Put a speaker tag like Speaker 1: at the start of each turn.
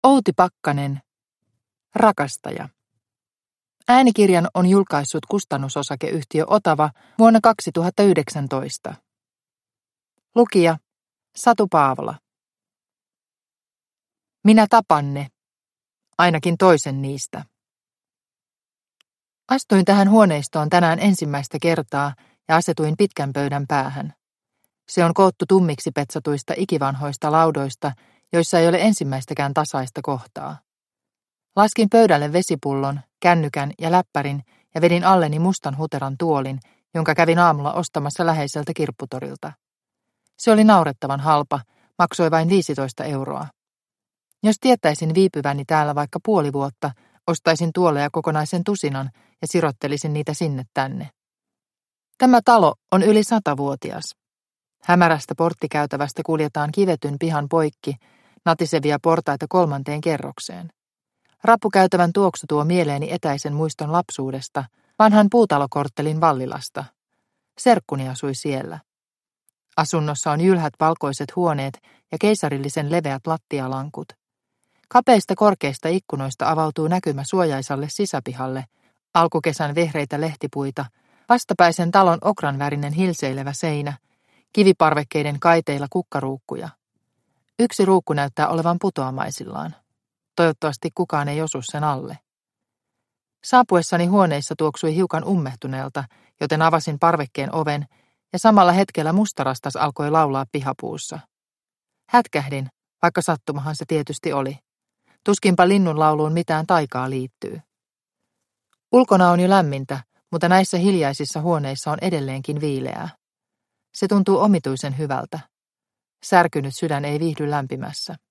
Speaker 1: Outi Pakkanen, Rakastaja. Äänikirjan on julkaissut kustannusosakeyhtiö Otava vuonna 2019. Lukija Satu Paavola. Minä tapan ne, ainakin toisen niistä. Astuin tähän huoneistoon tänään ensimmäistä kertaa ja asetuin pitkän pöydän päähän. Se on koottu tummiksi petsatuista ikivanhoista laudoista, joissa ei ole ensimmäistäkään tasaista kohtaa. Laskin pöydälle vesipullon, kännykän ja läppärin ja vedin alleni mustan huteran tuolin, jonka kävin aamulla ostamassa läheiseltä kirpputorilta. Se oli naurettavan halpa, maksoi vain 15 €. Jos tietäisin viipyväni täällä vaikka puoli vuotta, ostaisin tuoleja kokonaisen tusinan ja sirottelisin niitä sinne tänne. Tämä talo on yli 100-vuotias. Hämärästä porttikäytävästä kuljetaan kivetyn pihan poikki, natisevia portaita 3. kerrokseen. Rappukäytävän tuoksu tuo mieleeni etäisen muiston lapsuudesta, vanhan puutalokorttelin Vallilasta. Serkkuni asui siellä. Asunnossa on jylhät valkoiset huoneet ja keisarillisen leveät lattialankut. Kapeista korkeista ikkunoista avautuu näkymä suojaisalle sisäpihalle, alkukesän vehreitä lehtipuita, vastapäisen talon okranvärinen hilseilevä seinä, kiviparvekkeiden kaiteilla kukkaruukkuja. Yksi ruukku näyttää olevan putoamaisillaan. Toivottavasti kukaan ei osu sen alle. Saapuessani huoneissa tuoksui hiukan ummehtuneelta, joten avasin parvekkeen oven ja samalla hetkellä mustarastas alkoi laulaa pihapuussa. Hätkähdin, vaikka sattumahan se tietysti oli. Tuskinpa linnun lauluun mitään taikaa liittyy. Ulkona on jo lämmintä, mutta näissä hiljaisissa huoneissa on edelleenkin viileää. Se tuntuu omituisen hyvältä. Särkynyt sydän ei viihdy lämpimässä.